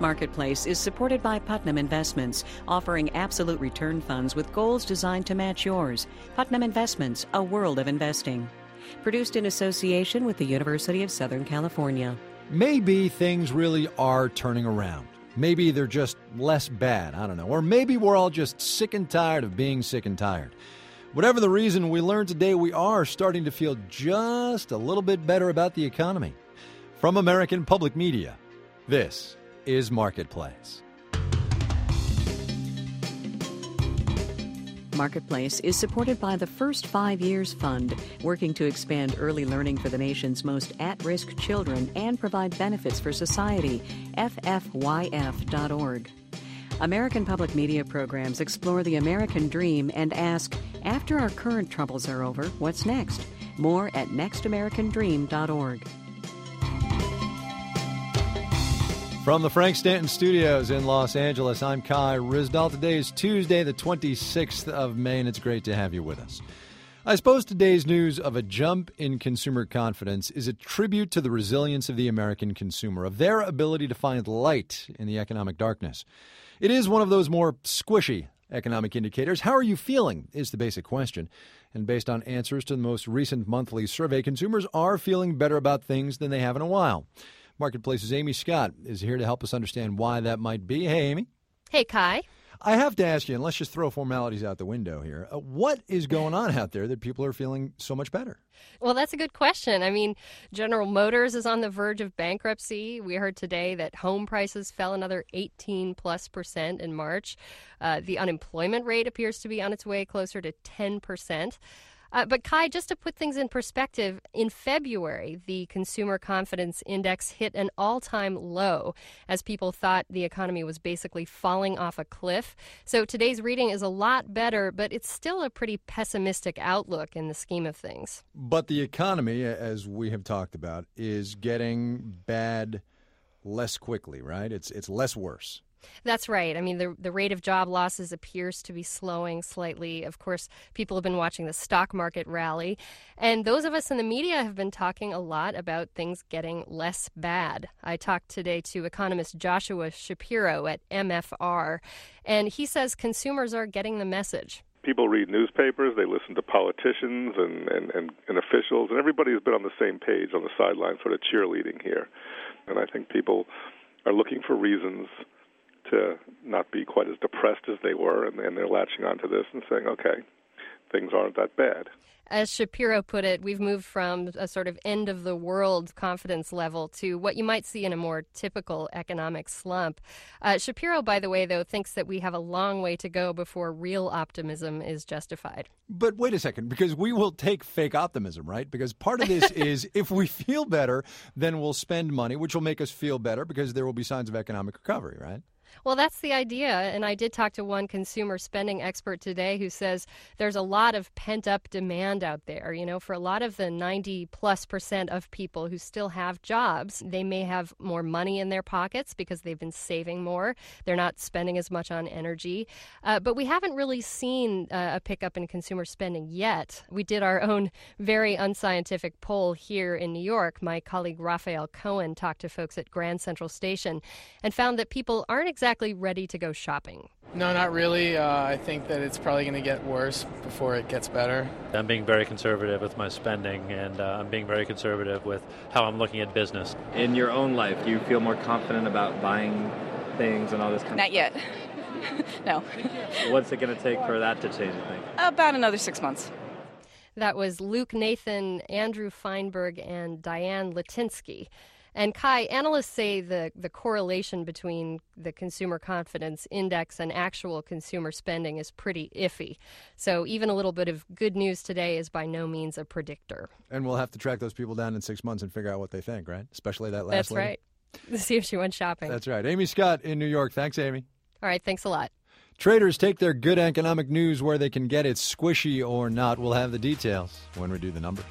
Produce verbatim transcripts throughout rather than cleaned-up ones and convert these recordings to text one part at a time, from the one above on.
Marketplace is supported by Putnam Investments, offering absolute return funds with goals designed to match yours. Putnam Investments, a world of investing. Produced in association with the University of Southern California. Maybe things really are turning around. Maybe they're just less bad, I don't know. Or maybe we're all just sick and tired of being sick and tired. Whatever the reason, we learned today we are starting to feel just a little bit better about the economy. From American Public Media, this is Marketplace. Marketplace is supported by the First Five Years Fund, working to expand early learning for the nation's most at-risk children and provide benefits for society. F F Y F dot org. American Public Media programs explore the American dream and ask, after our current troubles are over, what's next? More at next american dream dot org. From the Frank Stanton Studios in Los Angeles, I'm Kai Ryssdal. Today is Tuesday, the twenty-sixth of May, and it's great to have you with us. I suppose today's news of a jump in consumer confidence is a tribute to the resilience of the American consumer, of their ability to find light in the economic darkness. It is one of those more squishy economic indicators. How are you feeling is the basic question. And based on answers to the most recent monthly survey, consumers are feeling better about things than they have in a while. Marketplace's Amy Scott is here to help us understand why that might be. Hey, Amy. Hey, Kai. I have to ask you, and let's just throw formalities out the window here. Uh, what is going on out there that people are feeling so much better? Well, that's a good question. I mean, General Motors is on the verge of bankruptcy. We heard today that home prices fell another eighteen plus percent in March. Uh, the unemployment rate appears to be on its way closer to ten percent. Uh, but, Kai, just to put things in perspective, in February, the Consumer Confidence Index hit an all-time low as people thought the economy was basically falling off a cliff. So today's reading is a lot better, but it's still a pretty pessimistic outlook in the scheme of things. But the economy, as we have talked about, is getting bad less quickly, right? It's it's less worse. That's right. I mean, the the rate of job losses appears to be slowing slightly. Of course, people have been watching the stock market rally. And those of us in the media have been talking a lot about things getting less bad. I talked today to economist Joshua Shapiro at M F R, and he says consumers are getting the message. People read newspapers, they listen to politicians and, and, and, and officials, and everybody's been on the same page on the sidelines sort of cheerleading here. And I think people are looking for reasons to not be quite as depressed as they were, and, and they're latching onto this and saying, okay, things aren't that bad. As Shapiro put it, we've moved from a sort of end-of-the-world confidence level to what you might see in a more typical economic slump. Uh, Shapiro, by the way, though, thinks that we have a long way to go before real optimism is justified. But wait a second, because we will take fake optimism, right? Because part of this is if we feel better, then we'll spend money, which will make us feel better because there will be signs of economic recovery, right? Well, that's the idea, and I did talk to one consumer spending expert today who says there's a lot of pent-up demand out there. You know, for a lot of the ninety plus percent of people who still have jobs, they may have more money in their pockets because they've been saving more. They're not spending as much on energy. Uh, but we haven't really seen uh, a pickup in consumer spending yet. We did our own very unscientific poll here in New York. My colleague Raphael Cohen talked to folks at Grand Central Station and found that people aren't exactly ready to go shopping. No, not really. Uh, I think that it's probably going to get worse before it gets better. I'm being very conservative with my spending, and uh, I'm being very conservative with how I'm looking at business. In your own life, do you feel more confident about buying things and all this kind Not of yet. No. What's it going to take for that to change, you think? About another six months. That was Luke Nathan, Andrew Feinberg, and Diane Latinsky. And Kai, analysts say the, the correlation between the consumer confidence index and actual consumer spending is pretty iffy. So even a little bit of good news today is by no means a predictor. And we'll have to track those people down in six months and figure out what they think, right? Especially that last That's lady. right. See if she went shopping. That's right. Amy Scott in New York. Thanks, Amy. All right. Thanks a lot. Traders take their good economic news where they can get it, squishy or not. We'll have the details when we do the numbers.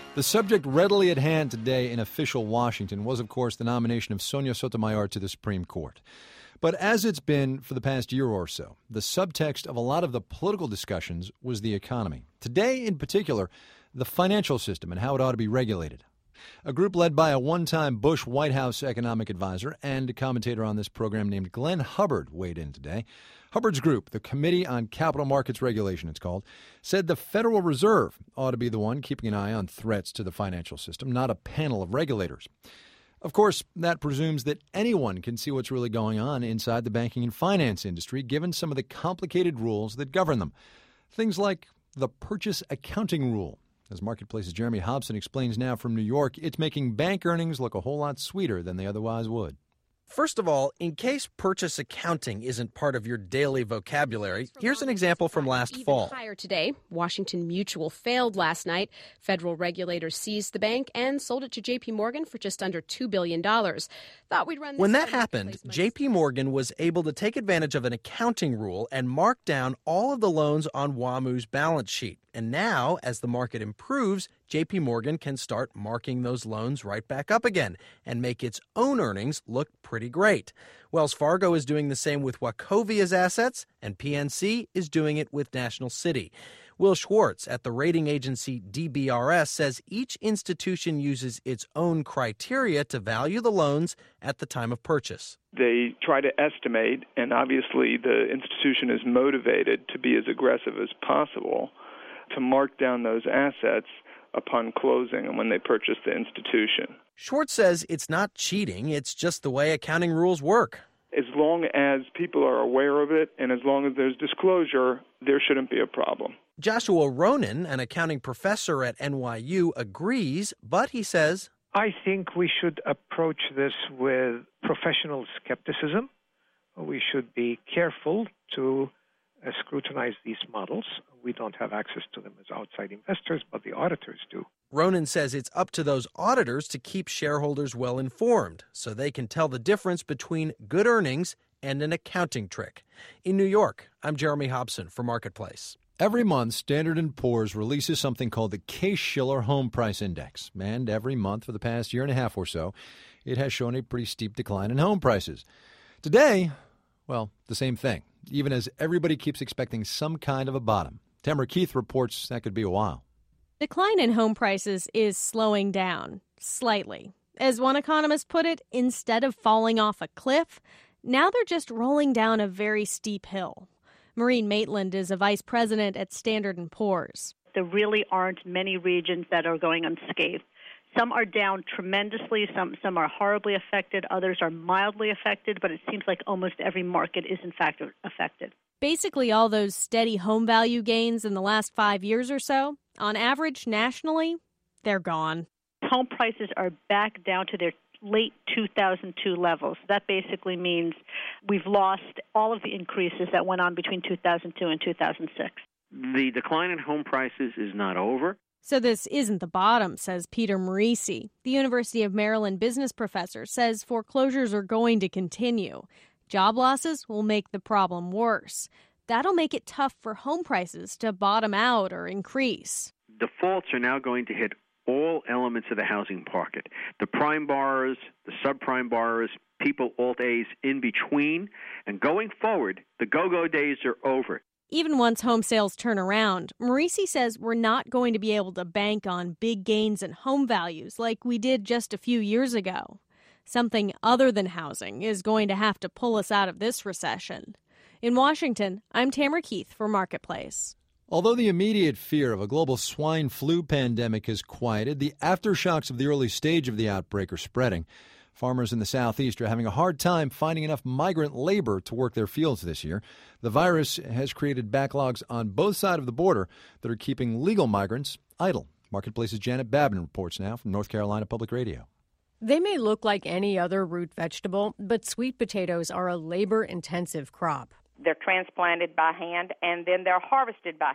The subject readily at hand today in official Washington was, of course, the nomination of Sonia Sotomayor to the Supreme Court. But as it's been for the past year or so, the subtext of a lot of the political discussions was the economy. Today, in particular, the financial system and how it ought to be regulated. A group led by a one-time Bush White House economic advisor and a commentator on this program named Glenn Hubbard weighed in today. Hubbard's group, the Committee on Capital Markets Regulation it's called, said the Federal Reserve ought to be the one keeping an eye on threats to the financial system, not a panel of regulators. Of course, that presumes that anyone can see what's really going on inside the banking and finance industry, given some of the complicated rules that govern them. Things like the purchase accounting rule. As Marketplace's Jeremy Hobson explains now from New York, it's making bank earnings look a whole lot sweeter than they otherwise would. First of all, in case purchase accounting isn't part of your daily vocabulary, here's an example from last Even fall. Higher today, Washington Mutual failed last night. Federal regulators seized the bank and sold it to J P. Morgan for just under two billion dollars. Thought we'd run this When that happened, J P. Morgan was able to take advantage of an accounting rule and mark down all of the loans on WAMU's balance sheet. And now, as the market improves, J P. Morgan can start marking those loans right back up again and make its own earnings look pretty great. Wells Fargo is doing the same with Wachovia's assets, and P N C is doing it with National City. Will Schwartz at the rating agency D B R S says each institution uses its own criteria to value the loans at the time of purchase. They try to estimate, and obviously the institution is motivated to be as aggressive as possible to mark down those assets upon closing and when they purchase the institution. Schwartz says it's not cheating, it's just the way accounting rules work. As long as people are aware of it and as long as there's disclosure, there shouldn't be a problem. Joshua Ronan, an accounting professor at N Y U, agrees, but he says, I think we should approach this with professional skepticism. We should be careful to uh, scrutinize these models. We don't have access to them as outside investors, but the auditors do. Ronan says it's up to those auditors to keep shareholders well informed so they can tell the difference between good earnings and an accounting trick. In New York, I'm Jeremy Hobson for Marketplace. Every month, Standard and Poor's releases something called the Case-Shiller Home Price Index. And every month for the past year and a half or so, it has shown a pretty steep decline in home prices. Today, well, the same thing, even as everybody keeps expecting some kind of a bottom. Tamara Keith reports that could be a while. Decline in home prices is slowing down, slightly. As one economist put it, instead of falling off a cliff, now they're just rolling down a very steep hill. Maureen Maitland is a vice president at Standard and Poor's. There really aren't many regions that are going unscathed. Some are down tremendously, some some are horribly affected, others are mildly affected, but it seems like almost every market is in fact affected. Basically, all those steady home value gains in the last five years or so, on average, nationally, they're gone. Home prices are back down to their late two thousand two levels. That basically means we've lost all of the increases that went on between two thousand two and two thousand six. The decline in home prices is not over. So this isn't the bottom, says Peter Morisi. The University of Maryland business professor says foreclosures are going to continue. Job losses will make the problem worse. That'll make it tough for home prices to bottom out or increase. Defaults are now going to hit all elements of the housing market. The prime borrowers, the subprime borrowers, people alt-A's in between. And going forward, the go-go days are over. Even once home sales turn around, Morisi says we're not going to be able to bank on big gains in home values like we did just a few years ago. Something other than housing is going to have to pull us out of this recession. In Washington, I'm Tamara Keith for Marketplace. Although the immediate fear of a global swine flu pandemic has quieted, the aftershocks of the early stage of the outbreak are spreading. Farmers in the southeast are having a hard time finding enough migrant labor to work their fields this year. The virus has created backlogs on both sides of the border that are keeping legal migrants idle. Marketplace's Janet Babin reports now from North Carolina Public Radio. They may look like any other root vegetable, but sweet potatoes are a labor-intensive crop. They're transplanted by hand, and then they're harvested by hand.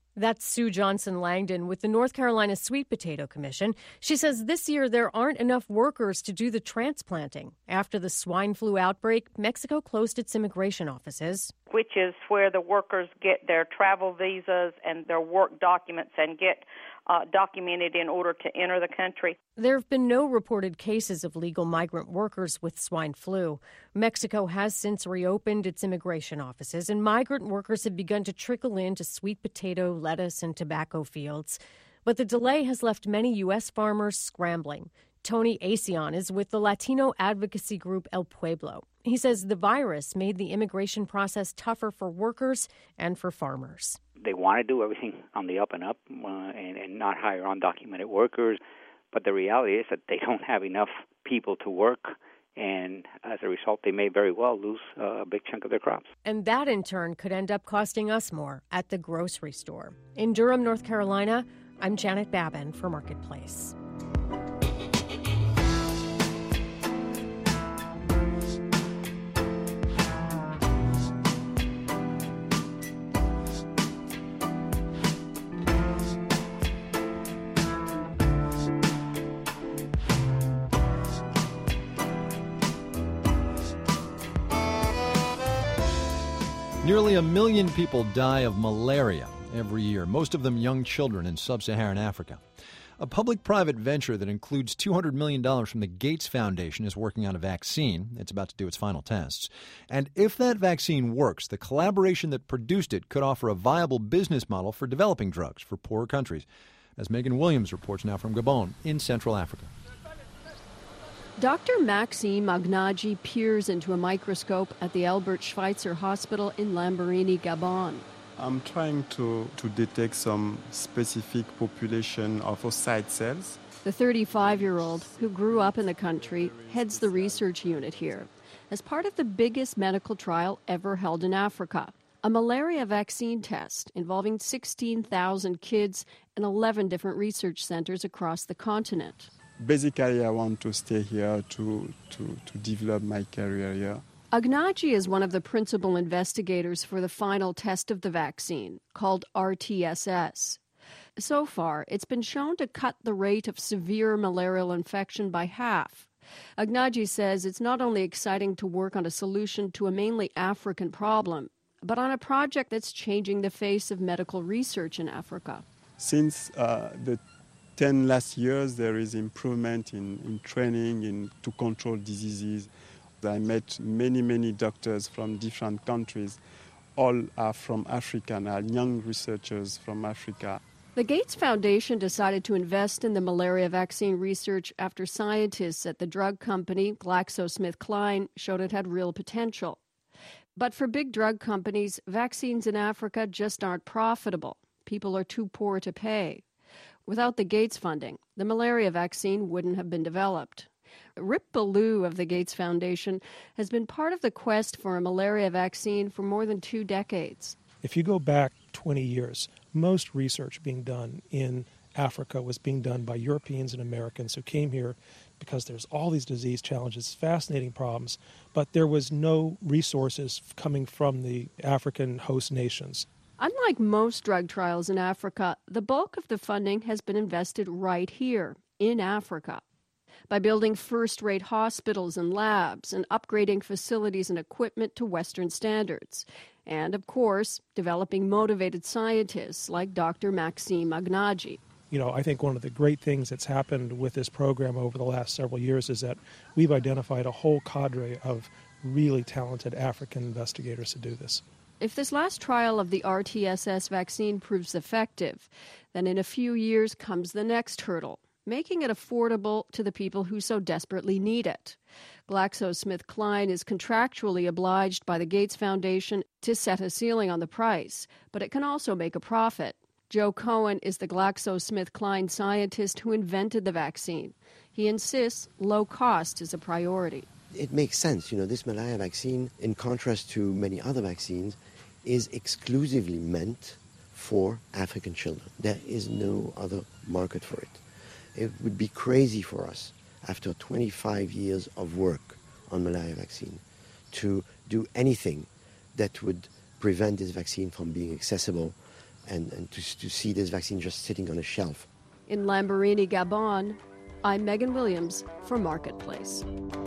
That's Sue Johnson Langdon with the North Carolina Sweet Potato Commission. She says this year there aren't enough workers to do the transplanting. After the swine flu outbreak, Mexico closed its immigration offices, which is where the workers get their travel visas and their work documents and get uh, documented in order to enter the country. There have been no reported cases of legal migrant workers with swine flu. Mexico has since reopened its immigration offices, and migrant workers have begun to trickle into sweet potato, lettuce, and tobacco fields. But the delay has left many U S farmers scrambling. Tony Acion is with the Latino advocacy group El Pueblo. He says the virus made the immigration process tougher for workers and for farmers. They want to do everything on the up and up uh, and, and not hire undocumented workers, but the reality is that they don't have enough people to work, and as a result, they may very well lose uh, a big chunk of their crops. And that, in turn, could end up costing us more at the grocery store. In Durham, North Carolina, I'm Janet Babin for Marketplace. Nearly a million people die of malaria every year, most of them young children in sub-Saharan Africa. A public-private venture that includes two hundred million dollars from the Gates Foundation is working on a vaccine. It's about to do its final tests. And if that vaccine works, the collaboration that produced it could offer a viable business model for developing drugs for poorer countries, as Megan Williams reports now from Gabon in Central Africa. Doctor Maxime Agnaji peers into a microscope at the Albert Schweitzer Hospital in Lambaréné, Gabon. I'm trying to, to detect some specific population of oocyte cells. The thirty-five-year-old, who grew up in the country, heads the research unit here as part of the biggest medical trial ever held in Africa, a malaria vaccine test involving sixteen thousand kids and eleven different research centers across the continent. Basically, I want to stay here to, to, to develop my career here. Agnaji is one of the principal investigators for the final test of the vaccine, called R T S S. So far, it's been shown to cut the rate of severe malarial infection by half. Agnaji says it's not only exciting to work on a solution to a mainly African problem, but on a project that's changing the face of medical research in Africa. Since uh, the ten last years, there is improvement in, in training in, to control diseases. I met many, many doctors from different countries. All are from Africa and are young researchers from Africa. The Gates Foundation decided to invest in the malaria vaccine research after scientists at the drug company GlaxoSmithKline showed it had real potential. But for big drug companies, vaccines in Africa just aren't profitable. People are too poor to pay. Without the Gates funding, the malaria vaccine wouldn't have been developed. Rip Ballou of the Gates Foundation has been part of the quest for a malaria vaccine for more than two decades. If you go back twenty years, most research being done in Africa was being done by Europeans and Americans who came here because there's all these disease challenges, fascinating problems, but there was no resources coming from the African host nations. Unlike most drug trials in Africa, the bulk of the funding has been invested right here, in Africa. By building first-rate hospitals and labs and upgrading facilities and equipment to Western standards. And, of course, developing motivated scientists like Doctor Maxime Agnaji. You know, I think one of the great things that's happened with this program over the last several years is that we've identified a whole cadre of really talented African investigators to do this. If this last trial of the R T S S vaccine proves effective, then in a few years comes the next hurdle, making it affordable to the people who so desperately need it. GlaxoSmithKline is contractually obliged by the Gates Foundation to set a ceiling on the price, but it can also make a profit. Joe Cohen is the GlaxoSmithKline scientist who invented the vaccine. He insists low cost is a priority. It makes sense. You know, this malaria vaccine, in contrast to many other vaccines, is exclusively meant for African children. There is no other market for it. It would be crazy for us, after twenty-five years of work on malaria vaccine, to do anything that would prevent this vaccine from being accessible and, and to, to see this vaccine just sitting on a shelf. In Lamborghini, Gabon, I'm Megan Williams for Marketplace.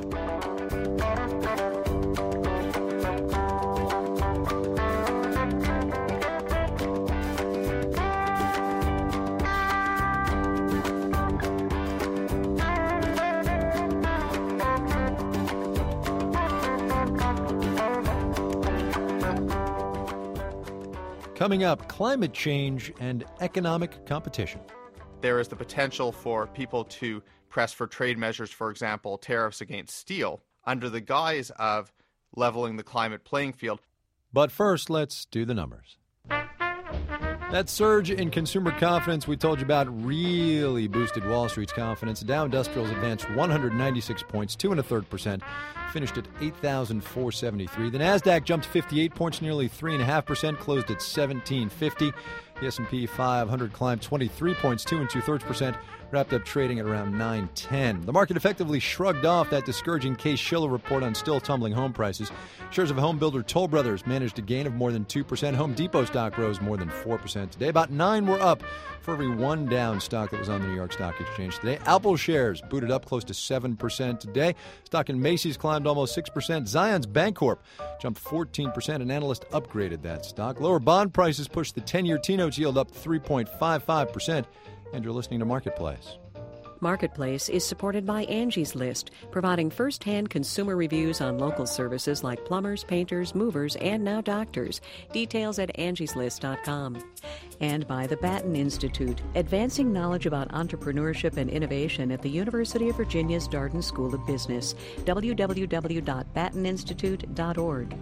Coming up, climate change and economic competition. There is the potential for people to press for trade measures, for example, tariffs against steel, under the guise of leveling the climate playing field. But first, let's do the numbers. That surge in consumer confidence we told you about really boosted Wall Street's confidence. Dow Industrials advanced one hundred ninety-six points, two and a third percent, finished at eight thousand four hundred seventy-three. The Nasdaq jumped fifty-eight points, nearly three and a half percent, closed at seventeen fifty. The S and P five hundred climbed twenty-three points, two and two thirds percent, wrapped up trading at around nine ten. The market effectively shrugged off that discouraging Case-Shiller report on still tumbling home prices. Shares of home builder Toll Brothers managed a gain of more than two percent. Home Depot stock rose more than four percent today. About nine were up for every one down stock that was on the New York Stock Exchange today. Apple shares booted up close to seven percent today. Stock in Macy's climbed almost six percent. Zions Bancorp jumped fourteen percent. An analyst upgraded that stock. Lower bond prices pushed the ten-year T-notes yield up three point five five percent. And you're listening to Marketplace. Marketplace is supported by Angie's List, providing first-hand consumer reviews on local services like plumbers, painters, movers, and now doctors. Details at angies list dot com. And by the Batten Institute, advancing knowledge about entrepreneurship and innovation at the University of Virginia's Darden School of Business. w w w dot batten institute dot org.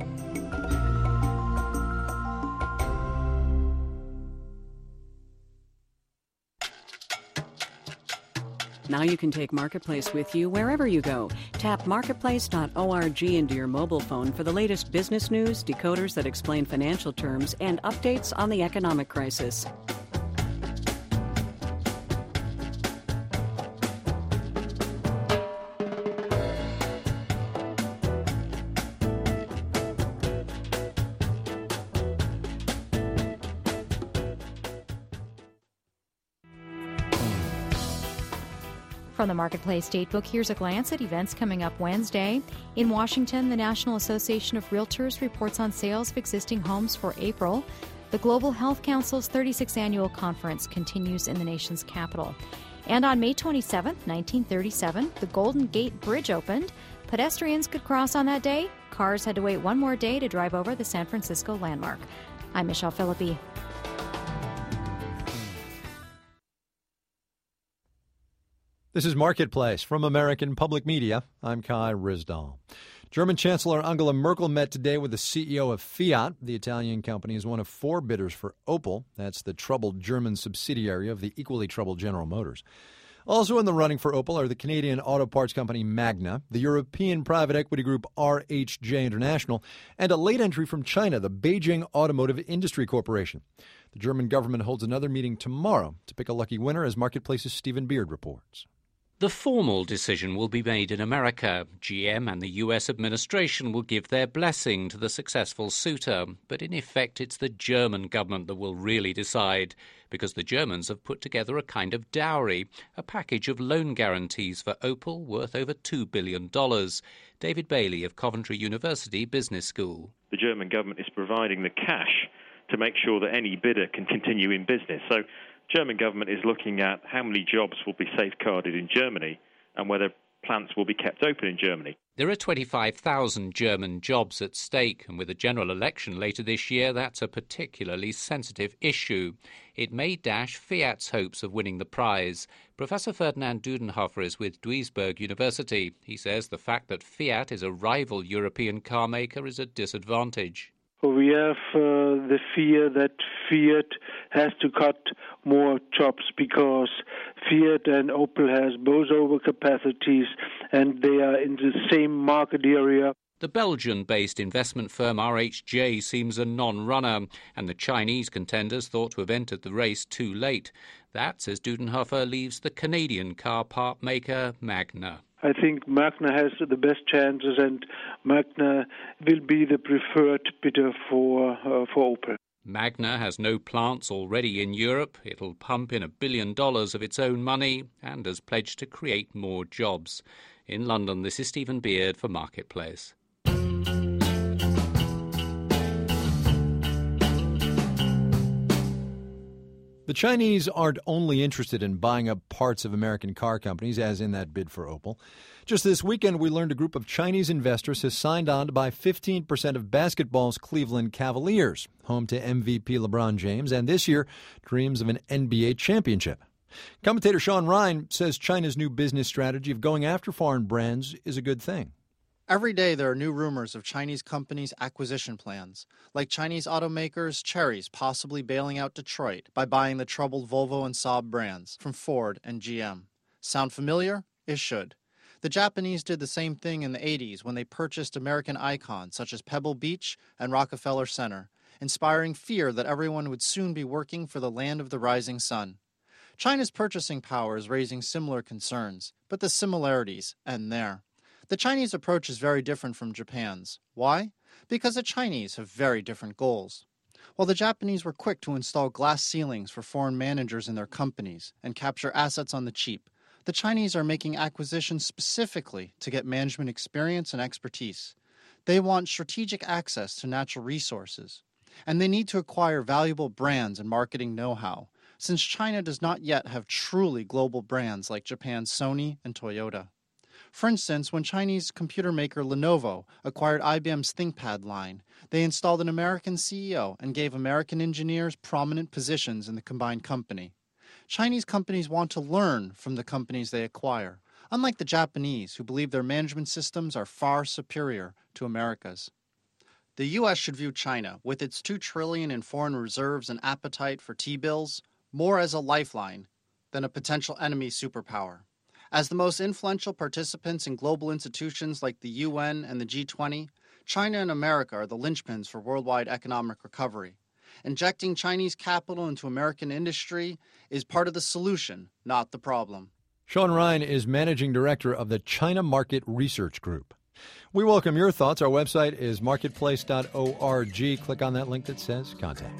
Now you can take Marketplace with you wherever you go. Tap marketplace dot org into your mobile phone for the latest business news, decoders that explain financial terms, and updates on the economic crisis. From the Marketplace Datebook, here's a glance at events coming up Wednesday. In Washington, the National Association of Realtors reports on sales of existing homes for April. The Global Health Council's thirty-sixth Annual Conference continues in the nation's capital. And on May twenty-seventh, nineteen thirty-seven, the Golden Gate Bridge opened. Pedestrians could cross on that day. Cars had to wait one more day to drive over the San Francisco landmark. I'm Michelle Philippi. This is Marketplace from American Public Media. I'm Kai Ryssdal. German Chancellor Angela Merkel met today with the C E O of Fiat. The Italian company is one of four bidders for Opel. That's the troubled German subsidiary of the equally troubled General Motors. Also in the running for Opel are the Canadian auto parts company Magna, the European private equity group R H J International, and a late entry from China, the Beijing Automotive Industry Corporation. The German government holds another meeting tomorrow to pick a lucky winner, as Marketplace's Stephen Beard reports. The formal decision will be made in America. G M and the U S administration will give their blessing to the successful suitor. But in effect, it's the German government that will really decide, because the Germans have put together a kind of dowry, a package of loan guarantees for Opel worth over two billion dollars. David Bailey of Coventry University Business School. The German government is providing the cash to make sure that any bidder can continue in business. So German government is looking at how many jobs will be safeguarded in Germany and whether plants will be kept open in Germany. There are twenty-five thousand German jobs at stake, and with a general election later this year, that's a particularly sensitive issue. It may dash Fiat's hopes of winning the prize. Professor Ferdinand Dudenhofer is with Duisburg University. He says the fact that Fiat is a rival European car maker is a disadvantage. We have uh, the fear that Fiat has to cut more jobs because Fiat and Opel has both overcapacities and they are in the same market area. The Belgian-based investment firm R H J seems a non-runner, and the Chinese contenders thought to have entered the race too late. That, says Dudenhofer, leaves the Canadian car part maker Magna. I think Magna has the best chances, and Magna will be the preferred bidder for uh, for Opel. Magna has no plants already in Europe. It'll pump in a billion dollars of its own money and has pledged to create more jobs. In London, this is Stephen Beard for Marketplace. The Chinese aren't only interested in buying up parts of American car companies, as in that bid for Opel. Just this weekend, we learned a group of Chinese investors has signed on to buy fifteen percent of basketball's Cleveland Cavaliers, home to M V P LeBron James, and this year dreams of an N B A championship. Commentator Sean Ryan says China's new business strategy of going after foreign brands is a good thing. Every day there are new rumors of Chinese companies' acquisition plans, like Chinese automakers Chery's possibly bailing out Detroit by buying the troubled Volvo and Saab brands from Ford and G M. Sound familiar? It should. The Japanese did the same thing in the eighties when they purchased American icons such as Pebble Beach and Rockefeller Center, inspiring fear that everyone would soon be working for the land of the rising sun. China's purchasing power is raising similar concerns, but the similarities end there. The Chinese approach is very different from Japan's. Why? Because the Chinese have very different goals. While the Japanese were quick to install glass ceilings for foreign managers in their companies and capture assets on the cheap, the Chinese are making acquisitions specifically to get management experience and expertise. They want strategic access to natural resources, and they need to acquire valuable brands and marketing know-how, since China does not yet have truly global brands like Japan's Sony and Toyota. For instance, when Chinese computer maker Lenovo acquired I B M's ThinkPad line, they installed an American C E O and gave American engineers prominent positions in the combined company. Chinese companies want to learn from the companies they acquire, unlike the Japanese, who believe their management systems are far superior to America's. The U S should view China, with its two trillion dollars in foreign reserves and appetite for T-bills, more as a lifeline than a potential enemy superpower. As the most influential participants in global institutions like the U N and the G twenty, China and America are the linchpins for worldwide economic recovery. Injecting Chinese capital into American industry is part of the solution, not the problem. Sean Ryan is managing director of the China Market Research Group. We welcome your thoughts. Our website is marketplace dot org. Click on that link that says Contact.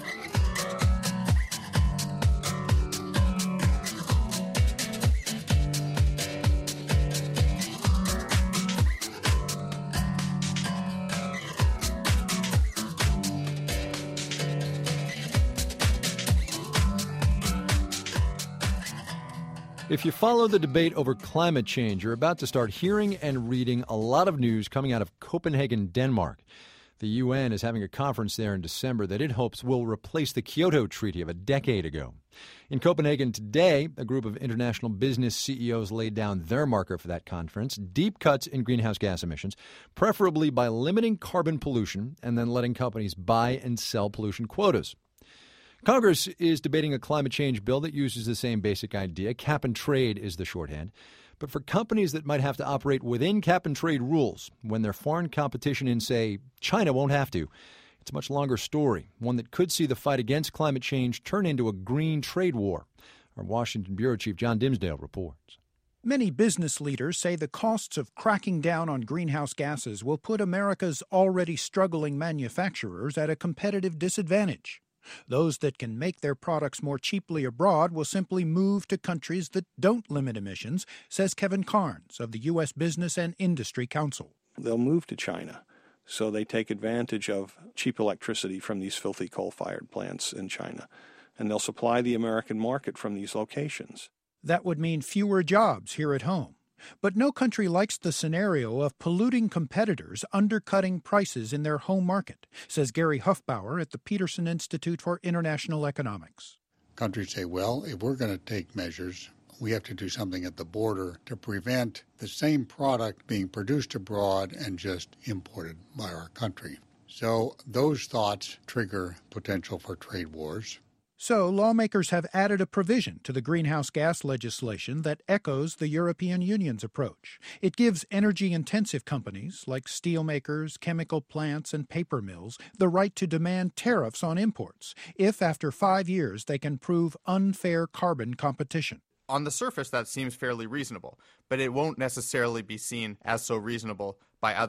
If you follow the debate over climate change, you're about to start hearing and reading a lot of news coming out of Copenhagen, Denmark. The U N is having a conference there in December that it hopes will replace the Kyoto Treaty of a decade ago. In Copenhagen today, a group of international business C E Os laid down their marker for that conference: deep cuts in greenhouse gas emissions, preferably by limiting carbon pollution and then letting companies buy and sell pollution quotas. Congress is debating a climate change bill that uses the same basic idea. Cap and trade is the shorthand. But for companies that might have to operate within cap and trade rules when their foreign competition in, say, China won't have to, it's a much longer story, one that could see the fight against climate change turn into a green trade war. Our Washington bureau chief John Dimsdale reports. Many business leaders say the costs of cracking down on greenhouse gases will put America's already struggling manufacturers at a competitive disadvantage. Those that can make their products more cheaply abroad will simply move to countries that don't limit emissions, says Kevin Carnes of the U S Business and Industry Council. They'll move to China, so they take advantage of cheap electricity from these filthy coal-fired plants in China, and they'll supply the American market from these locations. That would mean fewer jobs here at home. But no country likes the scenario of polluting competitors undercutting prices in their home market, says Gary Huffbauer at the Peterson Institute for International Economics. Countries say, well, if we're going to take measures, we have to do something at the border to prevent the same product being produced abroad and just imported by our country. So those thoughts trigger potential for trade wars. So lawmakers have added a provision to the greenhouse gas legislation that echoes the European Union's approach. It gives energy-intensive companies like steelmakers, chemical plants, and paper mills the right to demand tariffs on imports if after five years they can prove unfair carbon competition. On the surface, that seems fairly reasonable, but it won't necessarily be seen as so reasonable by others.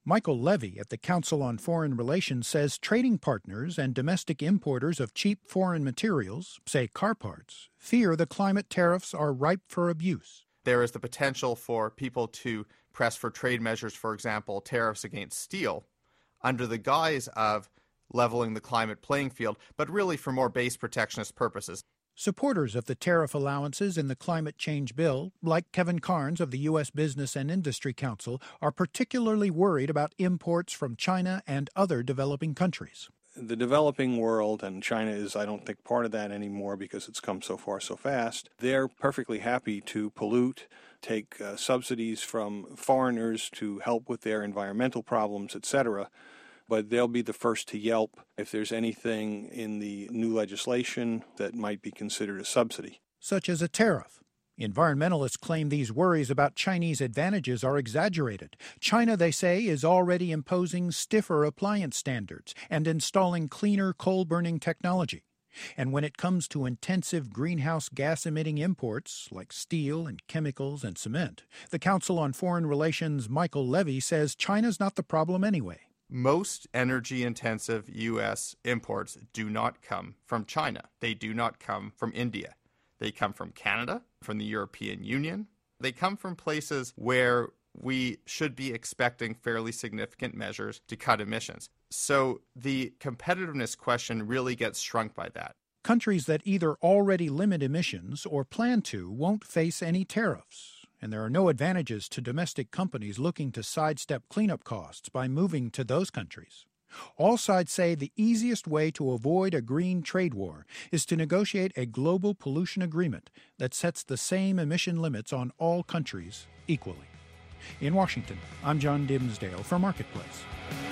Michael Levy at the Council on Foreign Relations says trading partners and domestic importers of cheap foreign materials, say car parts, fear the climate tariffs are ripe for abuse. There is the potential for people to press for trade measures, for example, tariffs against steel, under the guise of leveling the climate playing field, but really for more base protectionist purposes. Supporters of the tariff allowances in the climate change bill, like Kevin Carnes of the U S Business and Industry Council, are particularly worried about imports from China and other developing countries. The developing world, and China is, I don't think, part of that anymore because it's come so far so fast, they're perfectly happy to pollute, take uh, subsidies from foreigners to help with their environmental problems, et cetera. But they'll be the first to yelp if there's anything in the new legislation that might be considered a subsidy. Such as a tariff. Environmentalists claim these worries about Chinese advantages are exaggerated. China, they say, is already imposing stiffer appliance standards and installing cleaner coal-burning technology. And when it comes to intensive greenhouse gas-emitting imports, like steel and chemicals and cement, the Council on Foreign Relations' Michael Levy says China's not the problem anyway. Most energy-intensive U S imports do not come from China. They do not come from India. They come from Canada, from the European Union. They come from places where we should be expecting fairly significant measures to cut emissions. So the competitiveness question really gets shrunk by that. Countries that either already limit emissions or plan to won't face any tariffs. And there are no advantages to domestic companies looking to sidestep cleanup costs by moving to those countries. All sides say the easiest way to avoid a green trade war is to negotiate a global pollution agreement that sets the same emission limits on all countries equally. In Washington, I'm John Dimsdale for Marketplace.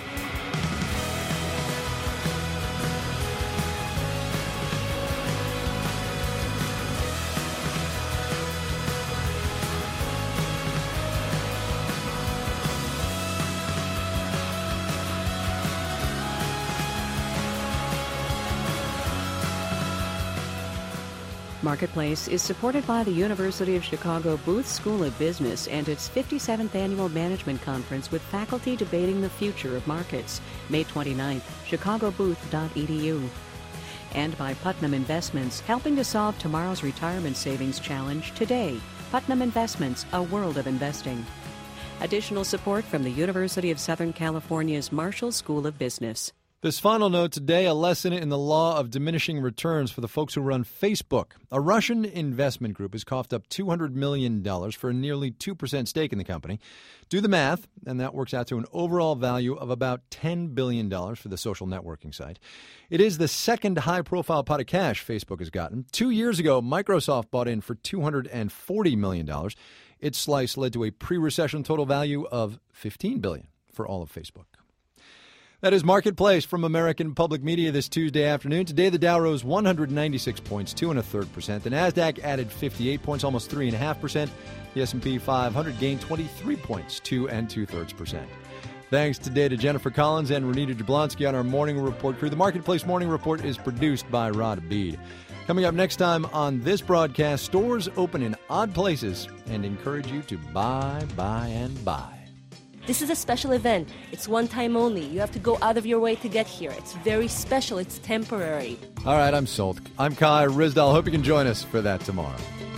Marketplace is supported by the University of Chicago Booth School of Business and its fifty-seventh Annual Management Conference with faculty debating the future of markets, May twenty-ninth, chicago booth dot e d u. And by Putnam Investments, helping to solve tomorrow's retirement savings challenge today. Putnam Investments, a world of investing. Additional support from the University of Southern California's Marshall School of Business. This final note today, a lesson in the law of diminishing returns for the folks who run Facebook. A Russian investment group has coughed up two hundred million dollars for a nearly two percent stake in the company. Do the math, and that works out to an overall value of about ten billion dollars for the social networking site. It is the second high-profile pot of cash Facebook has gotten. Two years ago, Microsoft bought in for two hundred forty million dollars. Its slice led to a pre-recession total value of fifteen billion dollars for all of Facebook. That is Marketplace from American Public Media this Tuesday afternoon. Today, the Dow rose one hundred ninety-six points, two and a third percent. The Nasdaq added fifty-eight points, almost three and a half percent. The S and P five hundred gained twenty-three points, two and two thirds percent. Thanks today to Jennifer Collins and Renita Jablonski on our Morning Report crew. The Marketplace Morning Report is produced by Rod Abid. Coming up next time on this broadcast, stores open in odd places and encourage you to buy, buy, and buy. This is a special event. It's one time only. You have to go out of your way to get here. It's very special. It's temporary. All right, I'm sold. I'm Kai Ryssdal. Hope you can join us for that tomorrow.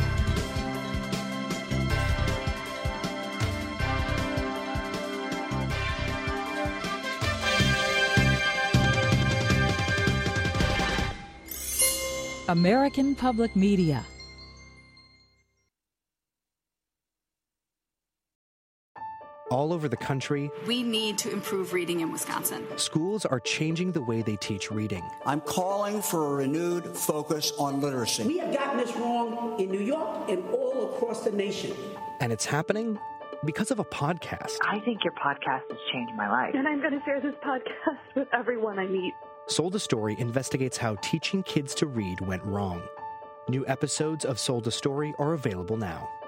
American Public Media. All over the country, we need to improve reading in Wisconsin. Schools are changing the way they teach reading. I'm calling for a renewed focus on literacy. We have gotten this wrong in New York and all across the nation. And it's happening because of a podcast. I think your podcast has changed my life. And I'm going to share this podcast with everyone I meet. Sold a Story investigates how teaching kids to read went wrong. New episodes of Sold a Story are available now.